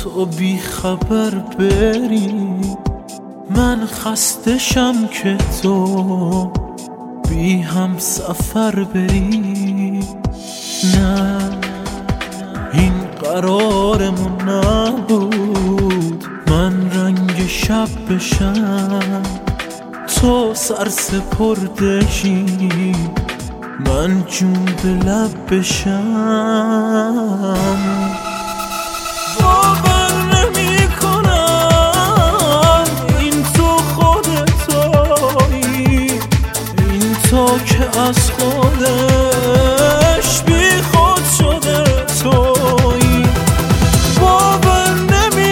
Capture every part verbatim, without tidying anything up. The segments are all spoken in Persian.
تو بی خبر بری، من خسته شم که تو بی هم سفر بری. نه این قرارمون نبود، من رنگ شب بشم تو سر سپردشی، من جون به لب بشم. باور نمی کنم این تو خودتایی، این تو که از خودش بی خود شده تویی. باور نمی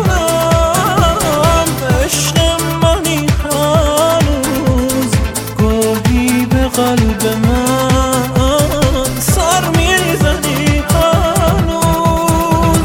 کنم عشق منی هنوز، گاهی به قلب من سر میزنی هنوز.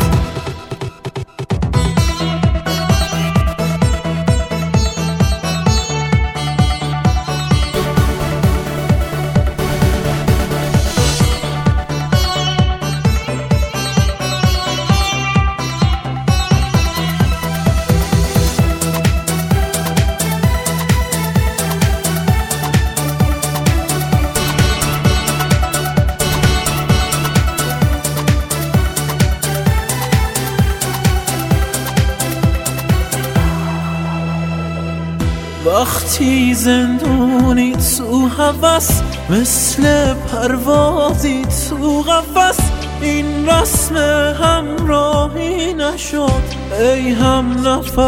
وقتی زندونی تو هوس، مثل پروازی تو قفس، این رسم همراهی نشد ای هم نفس.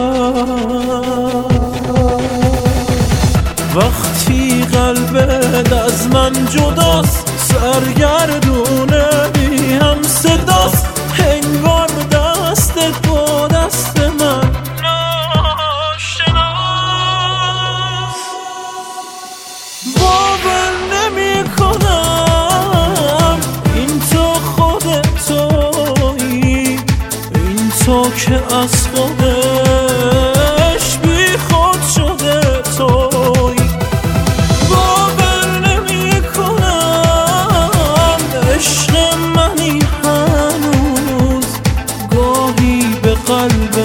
وقتی قلبت از من جداست، سرگردونه بی هم صداست، انگار دستت با دست من باور نمی کنم این تو خودتایی، این تو که از خودش بی خود شده تویی. باور نمی کنم عشق منی هنوز، گاهی به قلب